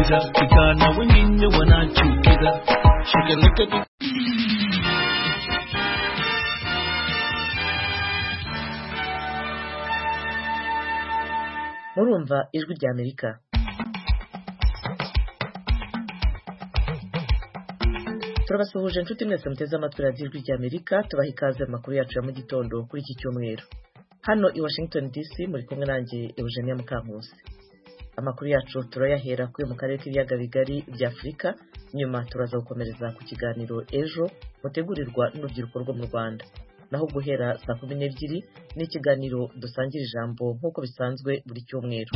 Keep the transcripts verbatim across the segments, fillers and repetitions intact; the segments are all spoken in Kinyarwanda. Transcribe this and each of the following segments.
chukiza kikana wengine wanachukiza shikalika. Murumva ijwi rya Amerika. Turabasuhuje inshuti mwese muteze amatwi radiyo ijwi rya Amerika, tubaha ikaze mu makuru yacu ya mu gitondo kuri iki cyumweru. Hano i Washington D C muri kumwe nanjye Eugenia Mukankusi. Amakuru yacu turayahera kuri mu karere k'ibiyaga bigari bya Afurika, nyuma turaza gukomereza ku kiganiro ejo mutegurirwa n'urubyiruko rwo mu Rwanda. Naho guhera saa kumi n'ebyiri ni ikiganiro dusangira ijambo nk'uko bisanzwe buri cyumweru.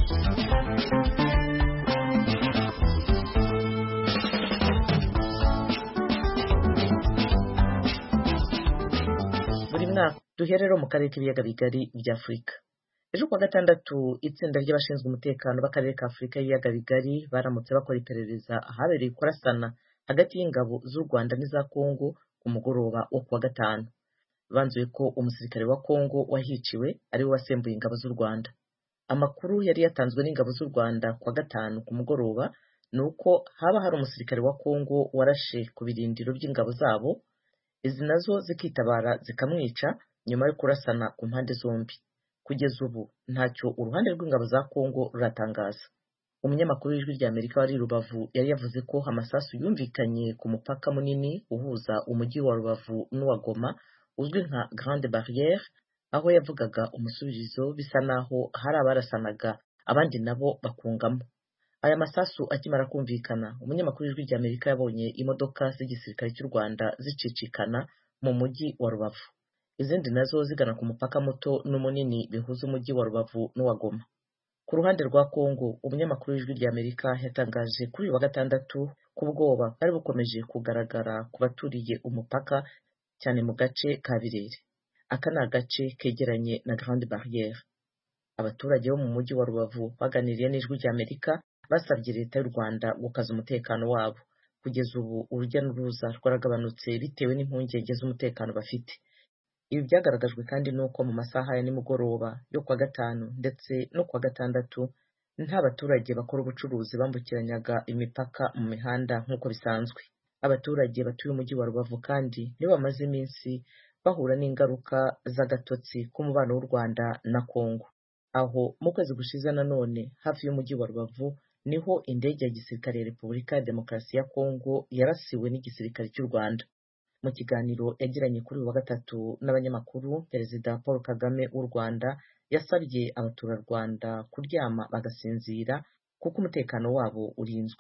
Buri mwaka duherero mu karere k'ibiyaga bigari bya Afurika. Ejo kuwa gatandatu itsinda ry'abashinzwe umutekano b'akarere ka Afurika y'ibiyaga bigari baramutse bakora iperereza ahabereye kurasana hagati y'ingabo z'u Rwanda n'iza Kongo ku mugoroba wo kuwa gatanu. Banzuye ko umusirikare wa Kongo wahiciwe ari we wasembuye ingabo z'u Rwanda. Amakuru yari yatanzwe n'ingabo z'u Rwanda kuwa gatanu ku mugoroba nuko haba hari umusirikare wa Kongo warashe ku birindiro by'ingabo zabo, izi nazo zikitabara zikamwica nyuma yo kurasana ku mpande zombi. Kugeza ubu ntacyo uruhande rw'ingabo za Kongo ruratangaza. Umunyamakuru w'ijwi rya Amerika wari Rubavu yari yavuze ko amasasu yumvikanye ku mupaka munini uhuza umujyi wa Rubavu n'uwa Goma uzwi nka Grande Barrière, aho yavugaga umusubirizo bisa naho hari abarasanaga abandi nabo bakungamo. Aya masasu akimara kumvikana, umunyamakuru w'ijwi rya Amerika yabonye imodoka z'igisirikare cy'u Rwanda zicicikana mu mujyi wa Rubavu, izindi nazo zigana ku mupaka muto n'umunini bihuza umujyi wa Rubavu n'uwa Goma. Ku ruhande rwa Kongo, umunyamakuru w'ijwi rya Amerika yatangaje kuri uyu wa gatandatu ko ubwoba bwari bukomeje kugaragara ku baturiye umupaka cyane mu gace ka Birere. Aka ni agace kegeranye na Grande Barrière. Abaturage bo mu mujyi wa Rubavu baganiriye n'ijwi rya Amerika basabye leta y'u Rwanda gukaza umutekano wabo. Kugeza ubu urujya n'uruza rwaragabanutse bitewe n'impungenge z'umutekano bafite. Ibi byagaragajwe kandi nuko mu masaha ya nimugoroba yo kuwa gatanu ndetse no kuwa gatandatu nta baturage bakora ubucuruzi bambukiranyaga imipaka mu mihanda nk'uko bisanzwe. Abaturage batuye umujyi wa Rubavu kandi nibo bamaze iminsi bahura n'ingaruka z'agatotsi k'umubano w'u Rwanda na Kongo, aho mu kwezi gushize nanone hafi y'umujyi wa Rubavu niho indege ya gisirikare ya Repubulika ya Demokarasi ya Kongo yarasiwe n'igisirikare cy'u Rwanda. Mu kiganiro yagiranye kuri uyu wa gatatu n'abanyamakuru, Perezida Paul Kagame w'u Rwanda yasabye abaturarwanda kuryama bagasinzira kuko umutekano wabo urinzwe.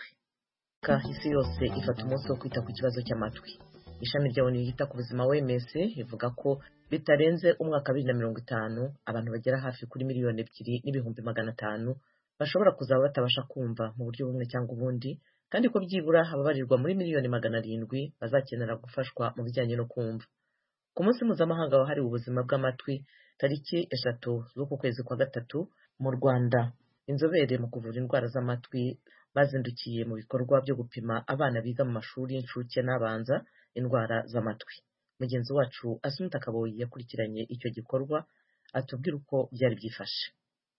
Isi yose ifata umunsi wo kwita ku kibazo cy'amatwi. Ishami rya ONU yita ku buzima O M S ivuga ko bitarenze umwaka wa bibiri na mirongo itanu abantu bagera hafi kuri miliyoni ebyiri n'ibihumbi magana atanu bashobora kuzaba batabasha kumva mu buryo bumwe cyangwa ubundi, kandi ko byibura ababarirwa muri miliyoni magana arindwi bazakenera gufashwa mu bijyanye no kumva. Ku munsi mpuzamahanga wahariwe ubuzima bw'amatwi tariki eshatu z'uku kwezi kwa gatatu mu Rwanda, inzobere mu kuvura indwara z'amatwi bazindukiye mu bikorwa byo gupima abana biga mu mashuri y'incuke n'abanza indwara z'amatwi. Mugenzi wacu Asumta Kaboyi yakurikiranye icyo gikorwa atubwira uko byari byifashe.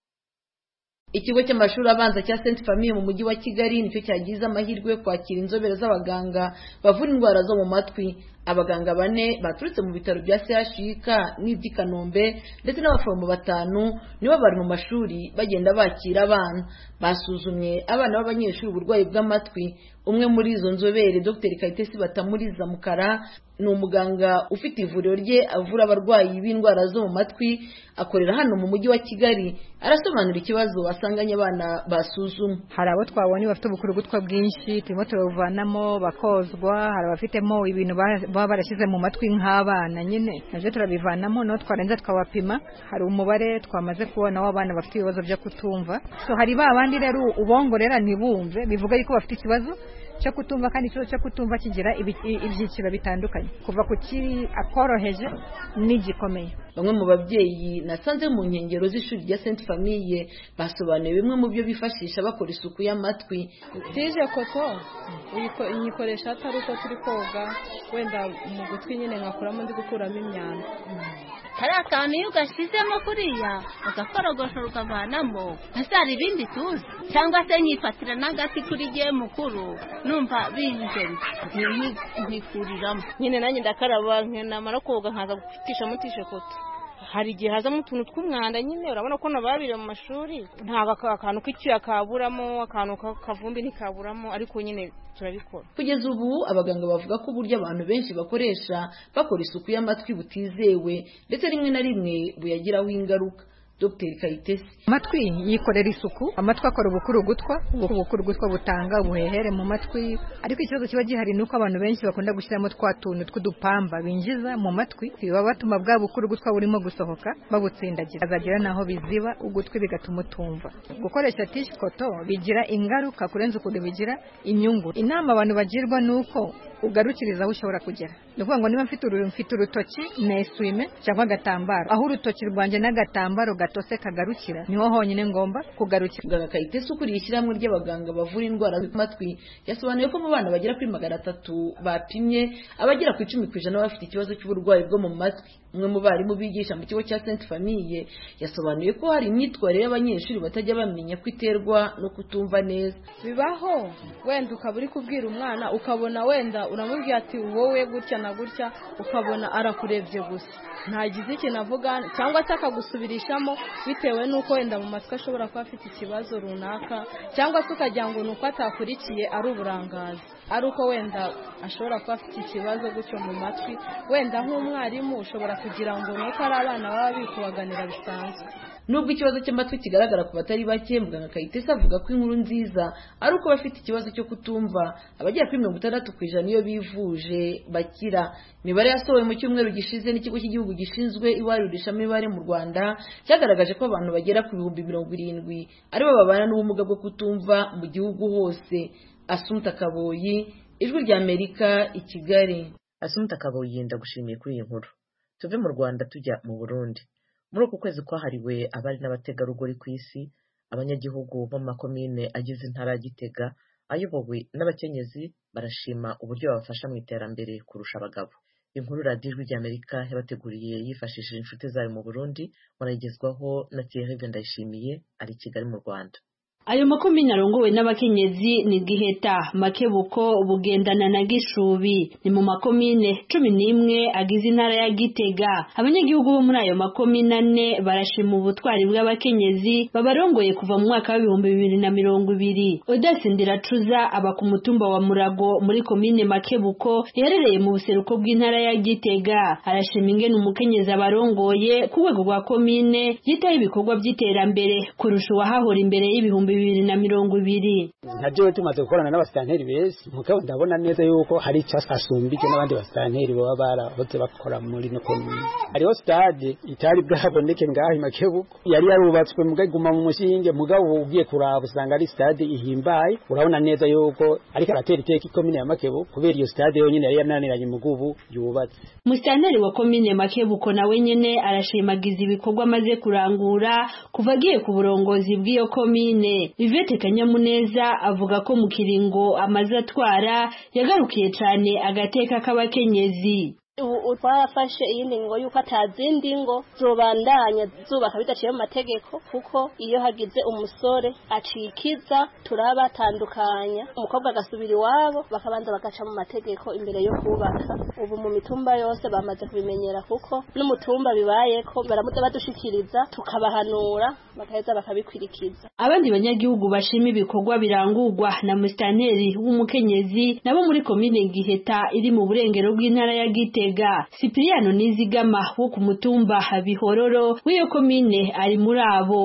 Ikigo cy'amashuri abanza cya Sainte Famille mu mujyi wa Kigali nicyo cyagize amahirwe yo kwakira inzobere z'abaganga bavura indwara zo mu matwi. Abaganga bane baturutse mu bitaro bya C H U K n'iby'i Kanombe ndetse n'abaforomo batanu nibo bari mu mashuri bagenda bakira abana. Basuzumye abana b'abanyeshuri uburwayi bw'amatwi. Umwe muri izo nzobere Dr Kayitesi Batamuriza Mukara ni umuganga ufite ivuriro rye avura abarwayi b'indwara zo mu matwi, akorera hano mu mujyi wa Kigali. Arasobanura ikibazo basanganye abana basuzumwe. Hari abo twabonye bafite ubukurugutwa bwinshi turimo turabuvanamo bakozwa, hari abafitemo ibintu baba barashyize mu matwi nk'abana nyine nabyo turabivanamo no twarenza twabapima. Hari umubare twamaze kubona w'abana bafite ibibazo byo kutumva. So hari ba bandi rero ubongorera ntibumve, bivuga yuko bafite ikibazo cyo kutumva, kandi ikibazo cyo kutumva kigira ibyiciro bitandukanye kuva ku kiri akoroheje n'igikomeye. bamwe mu babyeyi nasanze mu nkengero z'ishuri rya Sainte Famille basobanuye bimwe mu byo bifashisha bakora isuku y'amatwi. Tije koto uyikoresha atari uko turi koga, wenda mu gutwi nyine nkakuramo ndi gukuramo imyanda. Kariya kantu iyo ugashyizemo kuriya ugakorogosha ukavanamo hasara ibindi tuzi, cyangwa se nyifatira n'agati kuri gihe mukuru numva binjeni ntikuriramo nyine nanjye ndakaraba nkenamara koga nkaza gufitisha mutishe koto. Hari igihe hazamo utuntu tw'umwanda nyine urabona ko nababire mu mashuri ntabwo akantu k'icyuya kaburamo, akantu kavumbi ntikaburamo, ariko nyine turabikora. Kugeza ubu abaganga bavuga ko uburyo abantu benshi bakoresha bakora isuku y'amatwi butizewe ndetse rimwe na rimwe buyagiraho ingaruka. Doctor Kayitesi: amatwi yikorera isuku, amatwi akora ubukuru gutwa, ubukuru gutwa butanga ubuhehere mu matwi, ariko ikibazo kiba gihari nuko abantu benshi bakunda gushyiramo twa tuntu tw'udupamba binjiza mu matwi, biba batuma bwa bukuru gutwa burimo gusohoka babutsindagira, azagira naho biziba ugutwi bigatuma utumva. Gukoresha tishi koto bigira ingaruka kurenza ukuntu bigira inyungu. Inama abantu bagirwa nuko ugarukiriza aho ushobora kugera. Nukuvuga ngo niba mfite mfite urutoki neswime cyangwa agatambaro, aho urutoki rwanje n'agatambaro gatose kagarukira niho honyine ngomba kugarukira. Muganga Kayitesi ukuriye ishyirahamwe ry'abaganga bavura indwara z'amatwi yasobanuye ko mu bana bagera kuri magana atatu bapimye abagera ku icumi ku ijana bafite ikibazo cy'uburwayi bwo mu matwi. Umwe mu barimu bigisha mu kigo cya Sainte Famille yasobanuye ko hari imyitwarire y'abanyeshuri batajya bamenya ko iterwa no kutumva neza. Bibaho wenda ukaba uri kubwira umwana ukabona wenda uramubwira ati wowe gutya na gutya, ukabona arakurebye gusa ntagize ikintu avuga, cyangwa se akagusubirishamo bitewe n'uko wenda mu matwi ashobora kuba afite ikibazo runaka, cyangwa se ukagira ngo nuko atakurikiye ari uburangazi, ari uko wenda ashobora kuba afite ikibazo gutyo mu matwi. Wenda nk'umwarimu ushobora kugira ngo nuko ari abana baba bikubaganira bisanzwe. Nubwo ikibazo cy'amatwi kigaragara ku batari bake, Muganga Kayitesi avuga ko inkuru nziza ari uko bafite ikibazo cyo kutumva abagera kuri mirongo itandatu ku ijana iyo bivuje bakira. Imibare yasohowe mu cyumweru gishize n'ikigo cy'igihugu gishinzwe ibarurishamibare mu Rwanda cyagaragaje ko abantu bagera ku bihumbi mirongo irindwi aribo babana n'ubumuga bwo kutumva mu gihugu hose. Asumta Kaboyi, Ijwi rya Amerika, i Kigali. Asumta Kaboyi, ndagushimiye kuri iyi nkuru. Tuve mu Rwanda tujya mu Burundi. Muri uku kwezi kwahariwe abari n'abategarugori ku isi, abanyagihugu bo mu makomine agize intara ya Gitega ayobowe n'abakenyezi barashima uburyo babafasha mu iterambere kurusha abagabo. Inkuru radiyo Ijwi rya Amerika yabateguriye yifashishije inshuti zayo mu Burundi, wanagezwaho na Thierry Ndayishimiye ari i Kigali mu Rwanda. Ayo makomine arongowe n'abakenyezi ni Giheta, Makebuko, Bugendana na Gishubi. Ni mu makomine cumi n'imwe agize intara ya Gitega. Abanyagihugu bo muri ayo makomine ane barashima ubutwari bw'abakenyezi babarongoye kuva mu mwaka wa ibihumbi bibiri na mirongo ibiri. Odasi Ndiracuza aba ku mutumba wa Murago muri komine Makebuko yarereye mu buseruko bw'intara ya Gitega. Arashima ingene umukenyezi abarongoye ku rwego rwa komine yitaye ibikorwa by'iterambere kurusha uwahahora imbere y'ibihumbi bibiri na mirongo ibiri. Ntaje tumaze gukorana n'abasitanteri bese mukaba ndabona neza yuko hari icyo asumbije n'abandi basitanteri baba barahoze bakora muri no komune. Hariho stade itari bwaboneke ngaho i Makebuko yari yarubatswe mugaguma mu mushinge, mugabo ugiye kuraba usanga ari stade ihimbaye. Urabona neza yuko ariko aratera iteka ikomine ya Makebuko kubera iyo stade yonyine yari yananiranye mugubu yubatse. Musitanteri wa komine Makebuko nawe nyene arashimagiza ibikorwa maze kurangura kuva agiye ku burongozi bw'iyo komine. Yvette Kanyamuneza avuga ko mu kiringo amaze atwara yagarukiye cyane agateka k'abakenyezi. ubu twarafashe iyindi ngo yuko atazindi ngo zobandanya zubaka bidaciye mu mategeko, kuko iyo hagize umusore acikiza turabatandukanya, umukobwa agasubira iwabo bakabanza bagaca mu mategeko imbere yo kubaka. Ubu mu mitumba yose bamaze kubimenyera, kuko n'umutumba bibayeko baramuza badushikiriza tukabahanura bakaheza bakabikwirikiza. Abandi banyagihugu bashima ibikorwa birangurwa na musitanteri w'umukenyezi nabo muri komine Giheta iri mu burengero bw'intara ya Gitega. Cypriano Nizigama wo ku mutumba Bihororo w'iyo komine ari muri abo.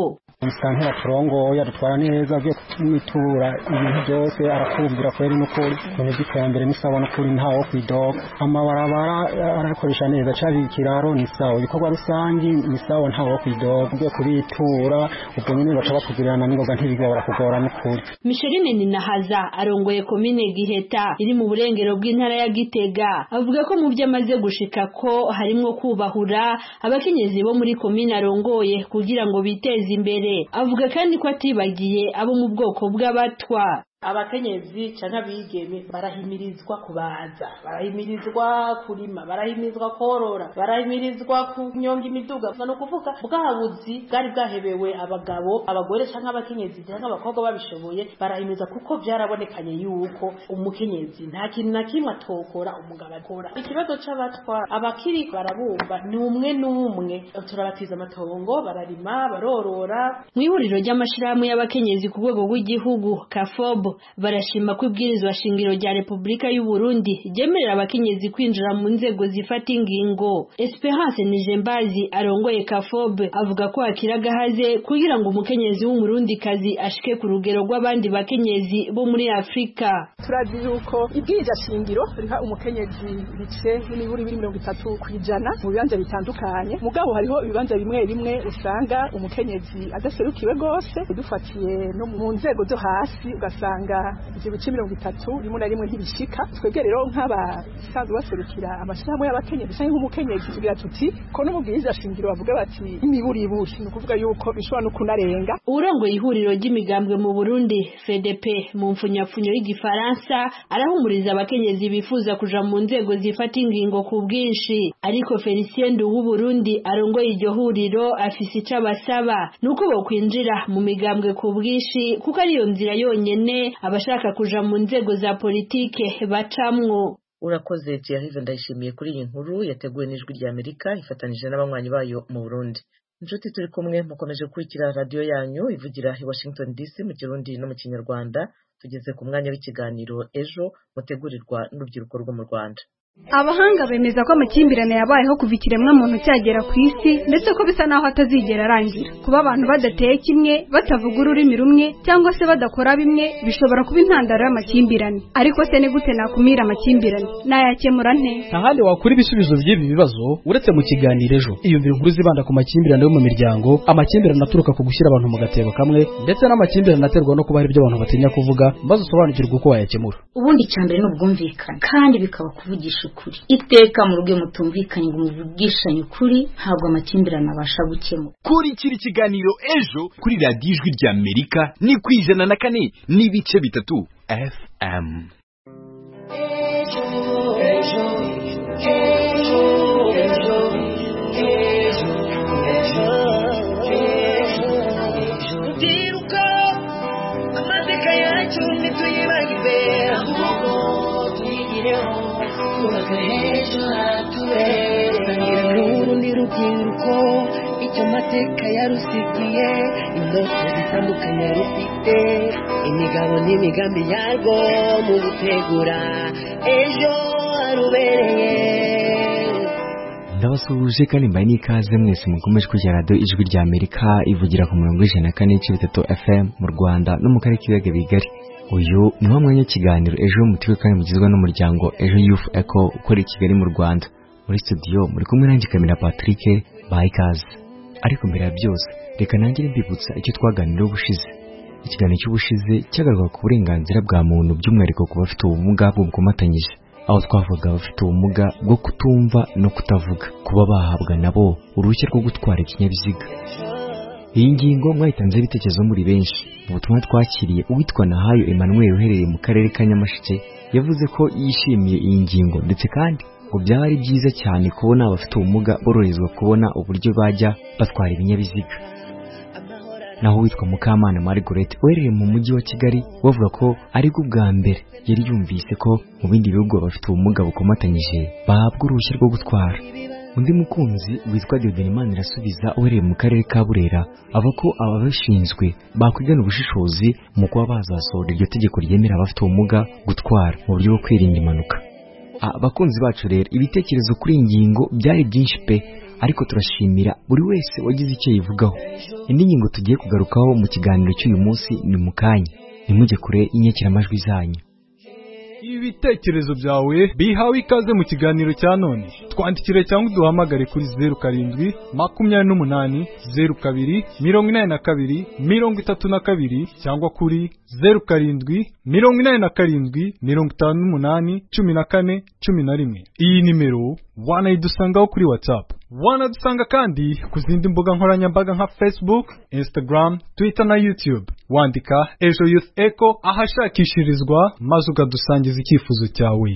Musantera turongo yadutwara neza byo kwitura ibintu byose arakumbira kweri n'ukuri kone gitembere n'isabo n'ukuri ntawo kwidoga amabarabara arakoresha neza cabi kiraro n'isabo ibikorwa rusangi n'isabo ntawo kwidoga byo kuritura ubwo nyine baca bakugirana n'ingoga ntibigora kugora n'ukuri. Micheline Ninahaza arongoye komine Giheta iri mu burengero bw'intara ya Gitega avuga ko mu byo amaze gushika ko harimo kubahura abakenyezi bo muri komine arongoye kugira ngo biteze imbere. Avuga kandi ko atibagiye abo mu bwoko bw'abatwa. Abakenyezi canke abigeme barahimirizwa kubaza, barahimirizwa kurima, barahimirizwa korora, barahimirizwa kunyonga imiduga. No kuvuga bwabuzi bwari bwahebewe abagabo, abagore canke abakenyezi canke abakobwa babishoboye barahimirizwa kuko byarabonekanye yuko umukenyezi nta kintu na kimwe atokora umugabo akora. Ikibazo c'abatwa abakiri barabumba ni umwe n'umwe, turabatiza amatongo, bararima, barorora. Mu ihuriro ry'amashirahamwe y'abakenyezi ku rwego rw'igihugu Kafobo barashima ko ibwirizwa shingiro rya Republika y'u Burundi ryemerera abakenyezi kwinjira mu nzego zifata ingingo. Esperance Nijembazi arongoye Kafobe avuga ko akiragahaze kugira ngo umukenyezi w'umurundi kazi ashike ku rugero rw'abandi bakenyezi bo muri Afrika. Turazi yuko ibwirizwa shingiro riha umukenyezi bice n'iburi biri mirongo itatu kwijana mu bibanza bitandukanye, mugabo hariho ibibanza bimwe bimwe usanga umukenyezi adaserukiwe gose, dufatiye no mu nzego zo hasi ugasanga ivyo bice mirongo itatu rimwe na rimwe ntibishika. Twebwe rero nk'abasanzwe baserukira amashirahamwe y'abakenyezi canke nk'umukenyezi tugira tuti ko n'umubwiriza shingiro bavuga bati imiburiburi ni ukuvuga yuko bishobora no kunarenga. Urongoye ihuriro ry'imigambwe mu Burundi F D P mu mfunyapfunyo y'igifaransa arahumuriza abakenyezi bifuza kuja mu nzego zifata ingingo ku bwinshi, ariko Felicien w'u Burundi arongoye iryo huriro afise ico abasaba nuko bokwinjira mu migambwe ku bwinshi kuko ariyo nzira yonyene abashaka kuja mu nzego za politike bacamwo. Urakoze Thierry Ndayishimiye kuri iyi nkuru yateguwe n'ijwi rya Amerika ifatanije n'abanywanyi bayo mu Burundi. Inshuti turi kumwe mukomeje kurikira radio yanyu ivugira i Washington D C mu Kirundi no mu Kinyarwanda. Tugeze ku mwanya w'ikiganiro ejo mutegurirwa n'urubyiruko rwo mu Rwanda. Abahanga bemeza ko amakimbirane yabayeho kuva ikiremwa muntu cyagera ku isi ndetse ko bisa naho atazigera arangira. Kuba abantu badateye kimwe, batavuga ururimi rumwe cyangwa se badakora bimwe bishobora kuba intandaro y'amakimbirane. Ariko se ni gute nakumira amakimbirane? Nayakemura nte? Ahandi wakura ibisubizo by'ibi bibazo uretse mu kiganiro ejo. Iyumvira inkuru zibanda ku makimbirane yo mu miryango, amakimbirane aturuka ku gushyira abantu mu gatebo kamwe ndetse n'amakimbirane aterwa no kuba hari ibyo abantu batinya kuvuga, maze usobanukirwe uko wayakemura. Ubundi cyambere no bwumvikana kandi bikaba kuvugisha ukuri. Iteka mu rugo mutumvikanye ngo muvugishanye ukuri ntabwo amakimbirane abasha gukemura. Kuri kiri kiganiro ejo kuri radio ijwi rya Amerika ni kwijana na kane n'ibice bitatu F M. Ejo ejo ejo ejo ejo diruka amateka yacu nituyibagirwe ahubwo tuyigireho. Ejo haturangira n'urundi rubyiruko icyo mateka yarusigiye, indoto zitandukanye rufite, imigabo n'imigambi yarwo mu gutegura ejo harubereye. Ndabasuhuje kandi mbaye n'ikaze mwese mukomeje kujya radio ijwi rya Amerika ivugira ku murongo w'ijana na kane n'ibice bitatu F M mu Rwanda no mu karere k'ibiyaga bigari. Uyu ni wa mwanya w'ikiganiro ejo mutiwe kandi mugizwe n'umuryango Ejo Youth Echo ukora i Kigali mu Rwanda. Muri studio muri kumwe nanjye Kamina Patrick Bayikaze. Ariko mbere ya byose reka nangire mbibutsa icyo twaganiriye ubushize. Ikiganiro cy'ubushize cyagaruka ku burenganzira bwa muntu by'umwihariko ku bafite ubumuga bw'ubwomatanyije, aho twavuga abafite ubumuga bwo kutumva no kutavuga kuba bahabwa nabo uruhushya rwo gutwara ikinyabiziga. Iyi ngingo mwayitanze ibitekerezo muri benshi. Mu butumwa twakiriye uwitwa Nahayo Emmanuel uherereye mu karere ka Nyamasheke yavuze ko yishimiye iyi ngingo ndetse kandi ngo byaba ari byiza cyane kubona abafite ubumuga boroherezwa kubona uburyo bajya batwara ibinyabiziga. Naho witwa Mukamana Margaret uherereye mu mujyi wa Kigali bavuga ko ari bwo bwa mbere yari yumvise ko mu bindi bihugu abafite ubumuga bukomatanyije bahabwa uruhushya rwo gutwara. Undi mukunzi witwa Devenimana irasubiza uhereye mu karere ka Burera ava ko ababishinzwe bakwigana ubushishozi mu kuba bazasohora iryo tegeko ryemera abafite ubumuga gutwara mu buryo bwo kwirinda impanuka. abakunzi bacu rero ibitekerezo kuri iyi ngingo byari byinshi pe ariko turashimira buri wese wagize icyo yivugaho. Indi ngingo tugiye kugarukaho mu kiganiro cy'uyu munsi ni mu kanya, nimujye kure y'inyakiramajwi zanyu. Ibitekerezo byawe bihawe ikaze mu kiganiro cya none. Twandikire cyangwa uduhamagare kuri zeru karindwi makumyabiri n'umunani zeru kabiri mirongo inani na kabiri mirongo itatu na kabiri cyangwa kuri zeru karindwi mirongo inani na karindwi mirongo itanu n'umunani cumi na kane cumi na rimwe. Iyi nimero wanayidusangaho kuri WhatsApp. Wanadusanga kandi ku zindi mbuga nkoranyambaga nka Facebook, Instagram, Twitter na YouTube. Wandika Ejo Youth Echo ahashakishirizwa maze ukadusangiza icyifuzo cyawe.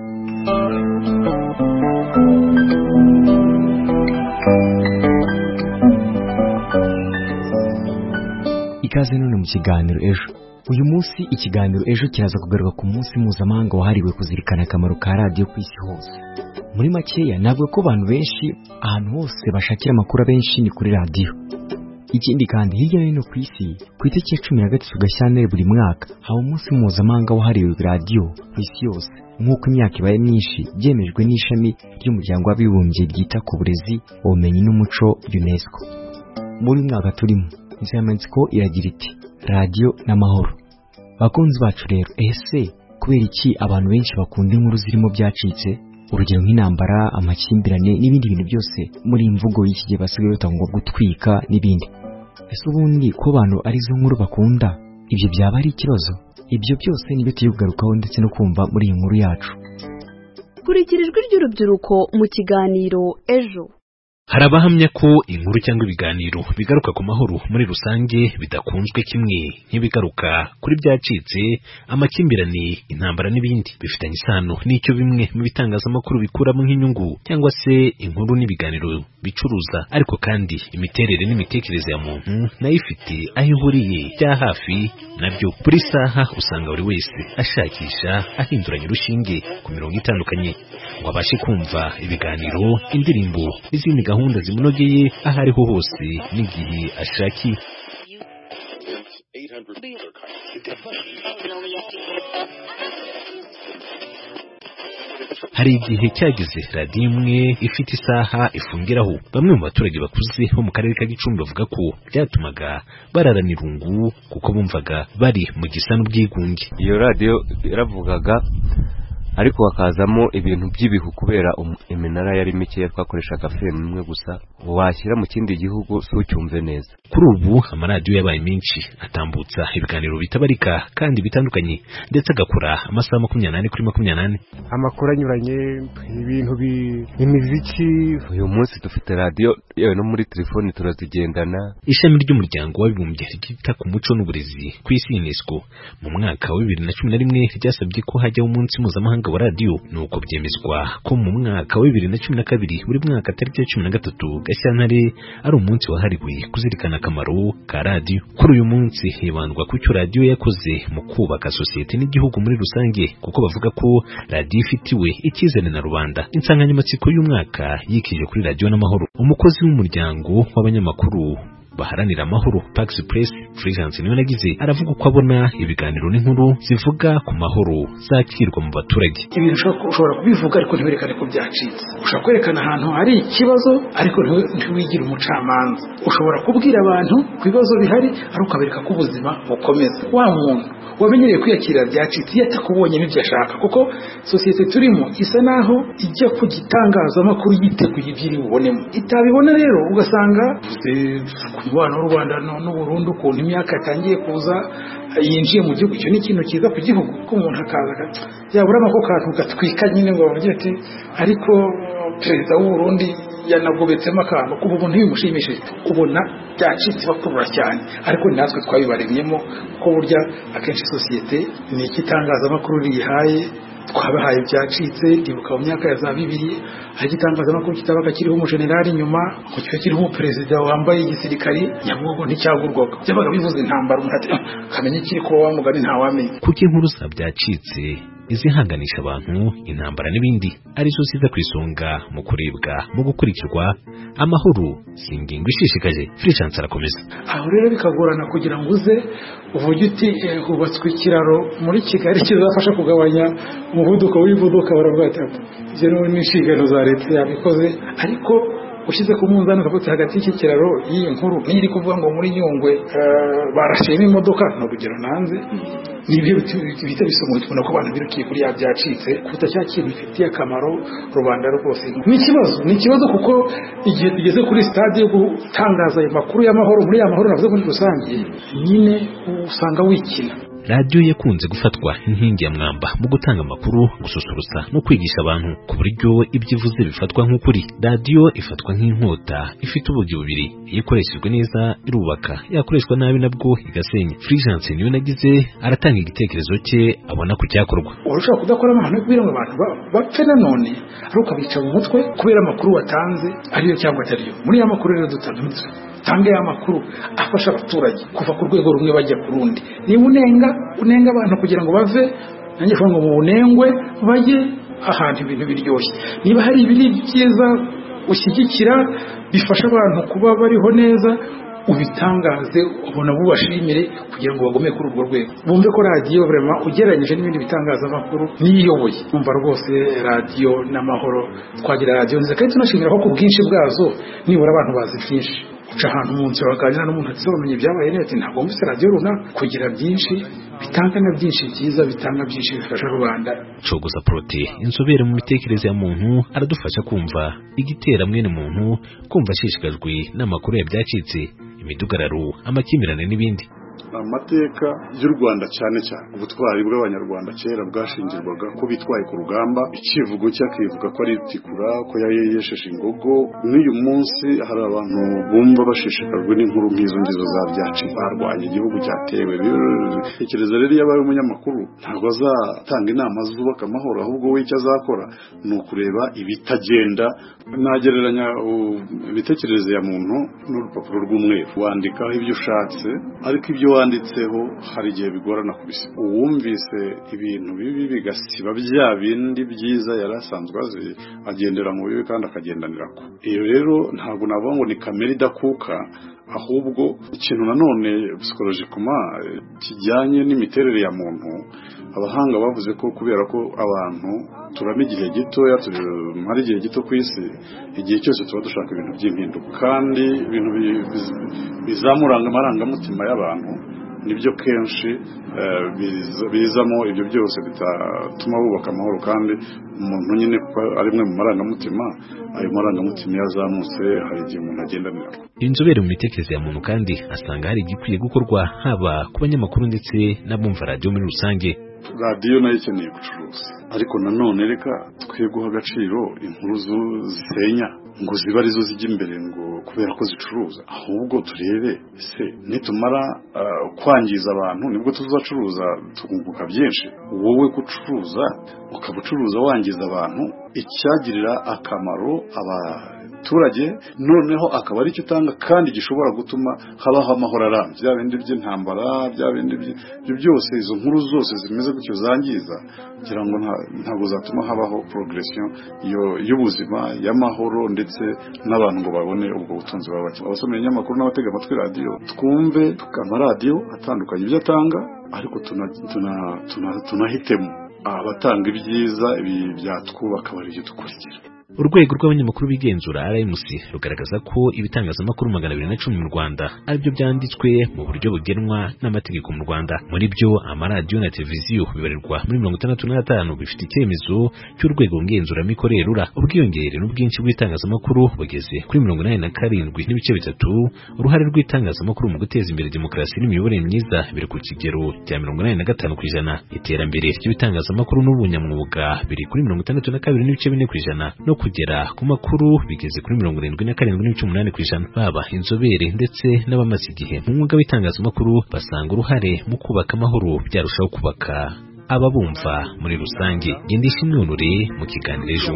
Ikaze none mu kiganiro Ejo. Uyu munsi ikiganiro Ejo kiraza kugaruka ku munsi mpuzamahanga wahariwe kuzirikana akamaro ka radio ku isi hose. Muri makeya nabwo ko abantu benshi ahantu hose bashakira amakuru benshi ni kuri radio. Ikindi kandi hirya no hino ku isi ku itariki ya cumi na gatatu Gashyantare buri mwaka haba umunsi mpuzamahanga wahariwe radio ku isi yose. Nk'uko imyaka ibaye myinshi byemejwe n'ishami ry'umuryango w'abibumbye ryita ku burezi, ubumenyi n'umuco UNESCO. Muri mwaka turimo insanganyamatsiko iragira iti radio n'amahoro. Bakunzi bacu rero, ese kubera iki abantu benshi bakunda inkuru zirimo byacitse, urugero nk'intambara, amakimbirane n'ibindi bintu byose muri imvugo y'iki gihe basigaye batangwa gutwika n'ibindi? Ese ubundi ko abantu arizo nkuru bakunda, ibyo byaba ari ikibazo? Ibyo byose nibyo tugiye kugarukaho ndetse no kumva muri iyi nkuru yacu. Kurikira ijwi ry'urubyiruko mu kiganiro Ejo. Hari abahamya ko inkuru cyangwa ibiganiro bigaruka ku mahoro muri rusange bidakunzwe kimwe nk'ibigaruka kuri byacitse, amakimbirane, intambara n'ibindi. Bifitanye isano n'icyo bimwe mu bitangazamakuru bikuramo nk'inyungu cyangwa se inkuru n'ibiganiro bicuruza. Ariko kandi imiterere n'imitekerereze ya muntu nayo ifite aho ihuriye bya hafi nabyo. Buri saha usanga buri wese ashakisha ahinduranya urushinge ku mirongo itandukanye ngo abashe kumva ibiganiro, indirimbo n'izindi gahunda zimunogeye aho ariho hose n'igihe ashakiye. Hari igihe cyageze radiyo imwe ifite isaha ifungiraho. Bamwe mu baturage bakuze bo mu karere ka Gicumbi bavuga ko byatumaga bararana irungu kuko bumvaga bari mu gisa n'ubwigunge. Iyo radiyo yaravugaga ariko hakazamo ibintu by'ibihu kubera iminara yari mikeya, twakoreshaga femu imwe gusa, washyira mu kindi gihugu si ucyumve neza. Kuri ubu amaradiyo yabaye menshi atambutsa ibiganiro bitabarika kandi bitandukanye, ndetse agakora amasaha makumyabiri n'ane kuri makumyabiri n'ane. Amakuru anyuranye, ibintu imiziki. Uyu munsi dufite radiyo yewe no muri telefoni turazigendana. Ishami ry'umuryango w'abibumbye ryita ku muco n'uburezi ku isi UNESCO mu mwaka wa bibiri na cumi na rimwe ryasabye ko hajyaho umunsi mpuzamahanga wa radiyo, nuko byemezwa ko mu mwaka wa bibiri na cumi na kabiri buri mwaka tariki ya cumi na gatatu Gashyantare ari umunsi wahariwe kuzirikana akamaro ka radiyo. Kuri uyu munsi hibandwa ku cyo radiyo yakoze mu kubaka sosiyete n'igihugu muri rusange, kuko bavuga ko radiyo ifitiwe icyizere na rubanda. Insanganyamatsiko y'umwaka yikije kuri radiyo n'amahoro. Umukozi w'umuryango w'abanyamakuru baharanira amahoro Pax Press Fulgence niwe nagize aravuga uko abona ibiganiro n'inkuru zivuga ku mahoro zakirwa mu baturage. Ibintu ushobora kubivuga ariko ntiwerekane ko byacitse. Ushobora kwerekana ahantu hari ikibazo ariko ntiwigire umucamanza. Ushobora kubwira abantu ku bibazo bihari ariko ukabereka ko ubuzima bukomeza. Wa muntu wamenyereye kwiyakira byacitse iyo atakubonye n'ibyo ashaka, kuko sosiyete turimo isa naho ijya ku gitangazamakuru yiteguye ibyiri bubonemo. Itabibona rero ugasanga umubano w'u Rwanda n'u Burundi ukuntu imyaka yatangiye kuza yinjiye mu gihugu. Icyo ni ikintu cyiza ku gihugu ko umuntu akaza yaburamo ako kantu gatwika nyine ngo bavuge ati ariko perezida w'u Burundi yanagobetsemo akantu kuba ubu ntibimushimishije. Ubona byacitse bakurura cyane, ariko natwe twabibaremyemo ko burya akenshi sosiyete ni ikitangazamakuru rihaye twabahaye byacitse. Ndibuka mu myaka ya za bibiri hari igitangazamakuru kitabaga kiriho umujenerali inyuma ngo kiba kiriho umuperezida wambaye igisirikari, nyabugogo nticyagurwaga, byabaga bivuze intambara. Umuntu ati kamenye kiri kuba wamugani ntawamenye. Kuko inkuru za byacitse izihanganisha abantu intambara n'ibindi arizo ziza ku isonga mu kurebwa mu gukurikirwa amahoro si ingingo ishishikaje. Fulgence arakomeza. Aho rero bikagorana kugira ngo uze uvuge uti hubatswe ikiraro muri Kigali kizafasha kugabanya umuvuduko w'ivuduka, baravuga ati ibyo ni inshingano za leta yabikoze, ariko ushyize ku munzani ukavuga hagati y'iki kiraro y'iyi nkuru n'iri kuvuga ngo muri Nyungwe barashima imodoka no kugera nanze, nibyo bita bisomo tubona ko abantu birukiye kuri ya byacitse kuta cya kintu bifitiye akamaro rubanda rwose. Ni ikibazo ni ikibazo kuko igihe tugeze kuri stade yo gutangaza ayo makuru y'amahoro muri ya mahoro navuze muri rusange, nyine usanga wikina. Radio yakunze gufatwa inkingi ya mwamba mu gutanga amakuru, gususurutsa no kwigisha abantu ku buryo ibyivuze bifatwa nk'ukuri. Radio ifatwa nk'inkota ifite ubugi bubiri, iyo ikoreshejwe neza irubaka, yakoreshwa nabi nabwo igasenya. Fulgence niyo nagize aratanga igitekerezo cye abona ku cyakorwa. Urashobora kudakora amahano yo kubwira ngo abantu bapfe nanone ari ukabica mu mutwe kubera amakuru watanze ariyo cyangwa atariyo. Muri ya makuru rero dutandutse tange ya makuru afasha abaturage kuva ku rwego rumwe bajya ku rundi. Niba unenga unenga abantu kugira ngo bave nanjye ngo mu bunengwe bajye ahantu ibintu biryoshye. Niba hari ibiri byiza ushyigikira bifasha abantu kuba bariho neza, ubitangaze ubona bubashimire kugira ngo bagome kuri urwo rwego. Bumve ko radio vraiment ugereranyije n'ibindi bitangazamakuru niyoboye. Umva rwose radio n'amahoro, twagira radio nziza kandi tunashimira ko ku bwinshi bwazo nibura abantu bazi byinshi. Uca ahantu mu nzira bakaganira n'umuntu atazamenye ibyabaye neza, ntabwo mbese radio runa kugira byinshi bitanga na byinshi byiza bitanga byinshi bifasha rubanda. Cogoza Prote, inzobere mu mitekerereze ya muntu, aradufasha kumva igitera mwene muntu kumva ashishikajwe n'amakuru ya byacitse, imidugararo, amakimirane n'ibindi. Amateka y'u Rwanda cyane cyane ubutwari bw'abanyarwanda kera bwashingirwaga ko bitwaye ku rugamba, ikivugo cyakivuga ko ari tikura ko yayesheje ingogo. N'uyu munsi hari abantu bumva bashishikajwe n'inkuru nk'izo ngizo za byaci barwanya igihugu cyatewe. Tekereza rero yabaye umunyamakuru ntabwo azatanga inama zubaka amahoro, ahubwo we icyo azakora ni ukureba ibitagenda. Nagereranya ibitekerezo ya muntu n'urupapuro rw'umweru, wandikaho ibyo ushatse ariko ibyo wanditseho hari igihe bigorana kubisiba. Uwumvise ibintu bibi bigasiba bya bindi byiza yari asanzwe azi, agendera mu bibi kandi akagendanira ko. Iyo rero ntabwo navuga ngo ni kamere idakuka, ahubwo ikintu nanone psychologically kijyanye n'imiterere ya muntu. Abahanga bavuze ko kubera ko abantu turama igihe gitoya, tumara igihe gito ku isi, igihe cyose tuba dushaka ibintu by'impinduka, kandi ibintu bizamuranga amarangamutima y'abantu nibyo kenshi bizamo ibyo byose bitatuma bubaka amahoro. Kandi umuntu nyine ari mwe mu marangamutima, ayo marangamutima yazamutse hari igihe umuntu agendanira. Inzobere mu mitekerereze ya muntu kandi asanga hari igikwiye gukorwa haba ku banyamakuru ndetse n'abumva radio muri rusange. Radio nayo ikeneye gucuruza, ariko nanone reka twe guha agaciro inkuru zisenya ngo ziba arizo zijya imbere ngo kubera ko zicuruza. Ahubwo turebe se nitumara uh, kwangiza abantu nibwo tuzacuruza tukunguka byinshi. Wowe gucuruza ukabucuruza wangiza abantu, icyagirira akamaro abaturage noneho akaba ari cyo utanga kandi gishobora gutuma habaho amahoro arambye. Bya bindi by'intambara, bya bindi byo byose, izo nkuru zose zimeze gutyo zangiza, kugira ngo ntabwo zatuma habaho progression y'ubuzima y'amahoro ndetse n'abantu ngo babone ubwo butunzi baba. Abasomera inyamakuru n'abatega amatwi radio, twumve amaradiyo atandukanye ibyo atanga, ariko tunahitemo abatanga ibyiza ibi byatwubaka bari byo dukurikira. Urwego rw'abanyamakuru bigenzura R M C rugaragaza ko ibitangazamakuru magana abiri na cumi mu Rwanda aribyo byanditswe mu buryo bugenwa n'amategeko mu Rwanda. Muri byo amaradiyo na televiziyo bibarirwa muri mirongo itandatu na gatanu bifite icyemezo cy'urwego ngenzuramikorere rura. Ubwiyongere n'ubwinshi bw'itangazamakuru bugeze kuri mirongo inani na karindwi n'ibice bitatu. Uruhare rw'itangazamakuru mu guteza imbere demokarasi n'imiyoborere myiza biri ku kigero cya mirongo inani na gatanu ku ijana. Iterambere ry'ibitangazamakuru n'ubunyamwuga biri kuri mirongo itandatu na kabiri n'ibice bine ku ijana. No kugera ku makuru bigeze kuri mirongo irindwi na karindwi n'ibice umunani ku ijana. Baba inzobere ndetse n'abamaze igihe mu mwuga w'itangazamakuru basanga uruhare mu kubaka amahoro byarushaho kubaka ababumva muri rusange. Gendisha imyunure mu kiganiro ejo.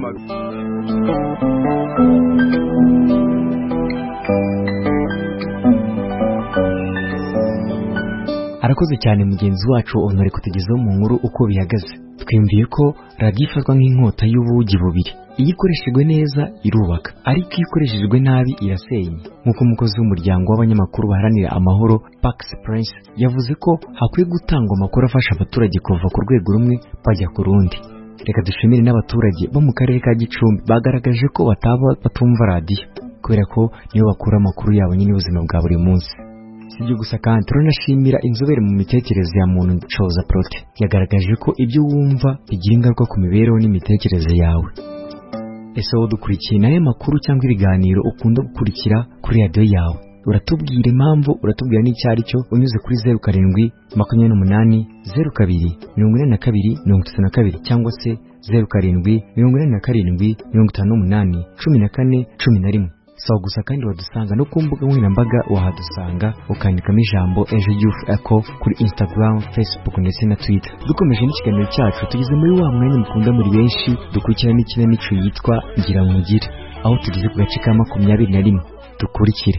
Arakoze cyane mugenzi wacu Honore kutugezaho mu nkuru uko bihagaze. twimviye ko radiyo ifatwa nk'inkota y'ubugi bubiri, iyo ikoreshejwe neza irubaka, ariko iyo ikoreshejwe nabi irasenya. nk'uko umukozi w'umuryango w'abanyamakuru baharanira amahoro Pax Prince yavuze ko hakwiye gutangwa amakuru afasha abaturage kuva ku rwego rumwe bajya ku rundi. Reka dushimire n'abaturage bo mu karere ka Gicumbi bagaragaje ko bataba batumva radiyo kubera ko niyo bakura amakuru yabo nyine ubuzima bwa buri munsi. Sibyo gusa kandi turanashimira inzobere mu mitekerereze ya muntu Choza Prote yagaragaje ko ibyo wumva bigira ingaruka ku mibereho n'imitekerereze yawe. Ese wowe dukurikiye nayo makuru cyangwa ibiganiro ukunda gukurikira kuri radiyo yawe? Uratubwira impamvu, uratubwira n'icyo ari cyo unyuze kuri zeru karindwi makumyabiri n'umunani zeru kabiri mirongo ine na kabiri mirongo itatu na kabiri cyangwa se zeru karindwi mirongo ine na karindwi mirongo itanu n'umunani cumi na kane cumi na rimwe. Sawa gusa kandi wadusanga no ku mbuga nkoranyambaga, wahadusanga ukandikamo ijambo Ejo Youth Echo kuri Instagram, Facebook ndetse na Twitter. Dukomeje n'ikiganiro cyacu, tugeze muri wa mwanya mukunda muri benshi dukurikirana n'ikinamico yitwa Ngira Nkugire, aho tugeze ku gace ka makumyabiri na rimwe. Dukurikire.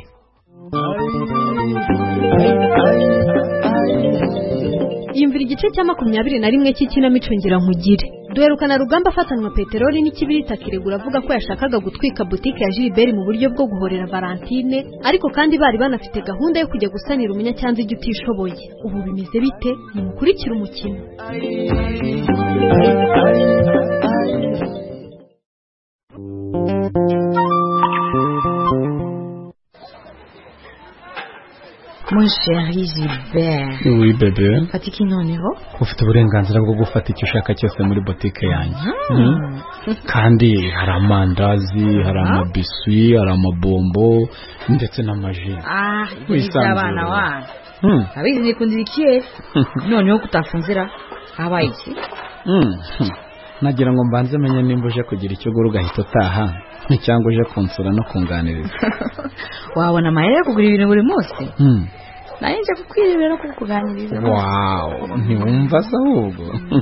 Yumvira igice cya makumyabiri na rimwe cy'ikinamico Ngira Nkugire. Duherukana Rugamba afatanwa peteroli n'ikibirita kiregura avuga ko yashakaga gutwika butike ya Gilbert mu buryo bwo guhorera Valentine, ariko kandi bari banafite gahunda yo kujya gusanira umunyacyanzu igi utishoboye. Ubu bimeze bite? Nimukurikire umukino. Mon chéri Gilbert. Oui bébé. Fatiki noneho? Ufite uburenganzira bwo gufata icyo ushaka cyose muri boutique yanjye. Mm. Kandi hari amandazi, hari amabiswi, hari amabombo ndetse n'amaji. Ah, bizabana wa. Hmm. Abizi nikundira ikiye. Noneho kutafunzira habaye iki? Hmm. Nagira ngo mbanze menye nimba uje kugira icyo guru gahita utaha cyangwa uje kunsura no kunganiriza. Wabona amahera yo kugura ibintu buri munsi? Hmm. Naye nje kukwirebera no kukuganiriza. Wow, ntiwumva se ahubwo.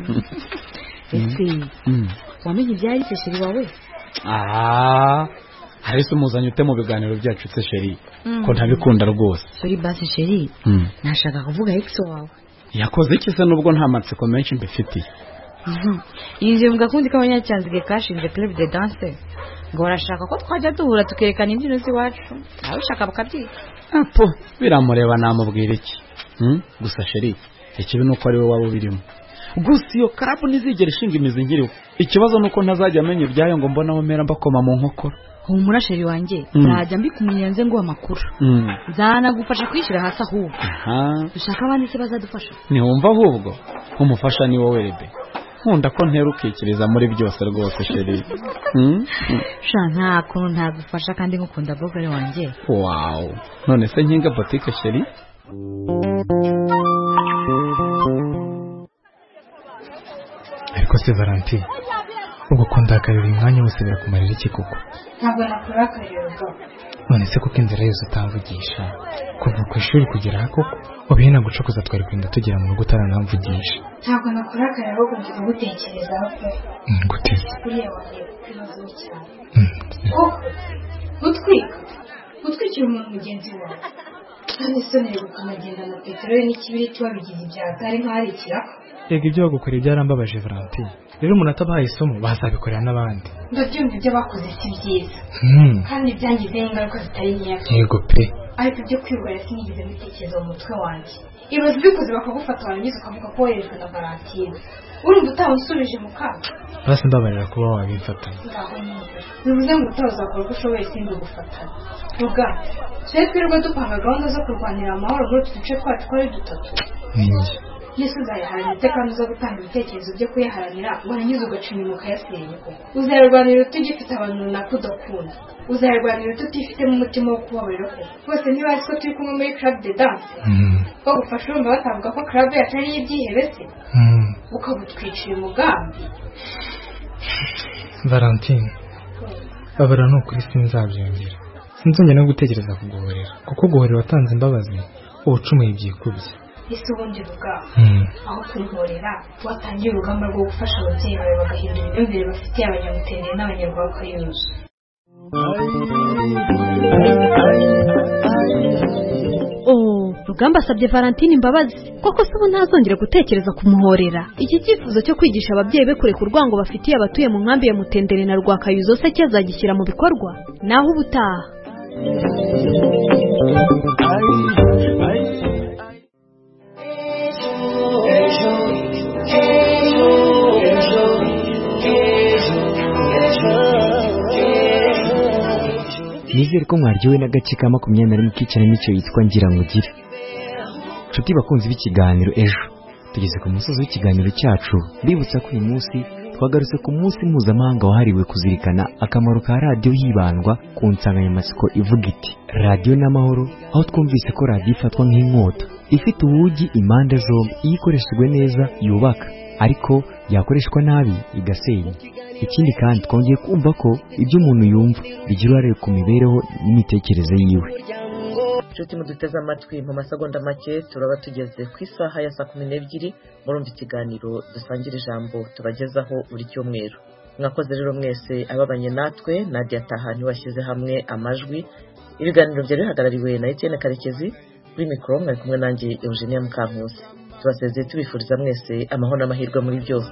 Ese wamenye ibyari se sheri wawe? Ah, hari se umuzanye ute mu biganiro byacu se sheri ko ntabikunda rwose. Sorry basi sheri, nashaka kuvuga ex wawe. Yakoze iki se nubwo nta matsiko menshi mbifitiye? Yinjiye mu gakundi k'abanyacyanzige kashinze club de danse. Ngo barashaka ko twajya duhura tukerekana imbyino z'iwacu. Nawe ushaka bakabyiga. Apo, biramureba namubwira iki? Hmm? Gusa sheri, ikibi nuko ari we wabo birimo. Gusa iyo karabu nizigera ishinga imizi ngiriwe. Ikibazo nuko ntazajya amenya ibyayo ngo mbona bamera mbakoma mu nkokora. Humura sheri wanjye, nzajya mbikumenyera nze ngo amakuru. Nzanagufasha kwishyira hasi ahubwo. Aha. Dushaka abandi se bazadufasha. Ntiwumva ahubwo? Umufasha ni wowe rebe. Nkunda ko ntera ukikiriza muri byose rwose sheri. Hmm? Sha nta kuntu ntagufasha kandi ngukunda bogare wanjye. Wow. None se nkinga boutique sheri? Ariko se Valentine, ubwo kundakarira umwanya wose birakumarira iki koko? Ntabwo nakurakarira ubwo. None se kuko inzira yose utamvugisha kuva ku ishuri kugera aha koko ubihe nagucokoza twari kwenda tugera mu rugo utaranamvugisha. Ntabwo nakurakarira ahubwo ngiye gutekerezaho pe. Guteze Uriya wagiye kukibazo cyane. Koko gutwika gutwikira umuntu mugenzi wawe kandi isoneye gukanagenda na peteroli n'ikibiriti wabigize ibyaha atari nk'ahari ikiraka. Yego ibyo bagukorera byarambabaje Valentine, rero umuntu atabahaye isomo bazabikorera n'abandi. Ndabyumva ibyo bakoze si byiza kandi byangizeho ingaruka zitari nkeya. Yego pe, ariko ibyo kwirwara sinigeze mbitekereza mu mutwe wanjye. Ibibazo bikoze bakagufata warangiza ukavuga ko woherejwe na Valentine, urumva utamusubije mu kaga. basi mbabarira kuba wabimfatanya. Bivuze ngo utazakora uko ushoboye sinzi gufatanya. Vuga twe twirirwa dupanga gahunda zo kurwanira amahoro muri utu duce twacu twari dutatu. Ninjye Yesu uzayiharanira ute kandi uza gutanga ibitekerezo byo kuyaharanira warangiza ugaca inyuma ukayasenya koko? Uzayarwanira ute ugifite abantu runaka udakunda? Uzayarwanira ute utifitemo umutima wo kubabarira koko? Bose ntibazi ko turi kumwe muri club de danse bagufasha urumva batavuga ko club yacu ari ibyihebe se ukabutwicira umugambi. Valentine, babara ni ukuri sinzabyongera, sinzongera no gutekereza kuguhorera kuko guhorera watanze imbabazi ubucumuye byikubye. Ese ubundi vuga aho kwihorera watangiye urugamba rwo gufasha ababyeyi bawe bagahindura imyumvire bafitiye abanyamutende n'abanyarwakayuzu. Oh Rugamba asabye Valentine imbabazi koko se ubu ntazongera gutekereza kumuhorera. Iki cyifuzo cyo kwigisha ababyeyi be kureka urwango bafitiye abatuye mu nkambi ya Mutendere na Rwakayuzo se cyazagishyira mu bikorwa. Naho ubutaha nizere ko mwaryowe n'agace ka makumyabiri na rimwe k'ikinamico yitwa ngira ngugire. Nshuti bakunzi b'ikiganiro ejo tugeze ku musozi w'ikiganiro cyacu, mbibutsa ko uyu munsi twagarutse ku munsi mpuzamahanga wahariwe kuzirikana akamaro ka radiyo hibandwa ku nsanganyamatsiko ivuga iti radiyo n'amahoro, aho twumvise ko radiyo ifatwa nk'inkota ifite ubugi impande zombi, iyo ikoreshejwe neza yubaka ariko yakoreshwa nabi igasenya. Ikindi kandi twongeye kumva ko ibyo umuntu yumva bigira uruhare ku mibereho n'imitekerereze yiwe. Nshuti muduteze amatwi, mu masegonda make turaba tugeze ku isaha ya saa kumi n'ebyiri murumva ikiganiro dusangira ijambo tubagezaho buri cyumweru. Mwakoze rero mwese ababanye natwe. Nadia Tahani washyize hamwe amajwi. Ibiganiro byari bihagarariwe na Etienne Karekezi, kuri mikoro mwari kumwe nanjye Eugenia Mukankusi. Tubasezeye tubifuriza mwese amahoro n'amahirwe muri byose.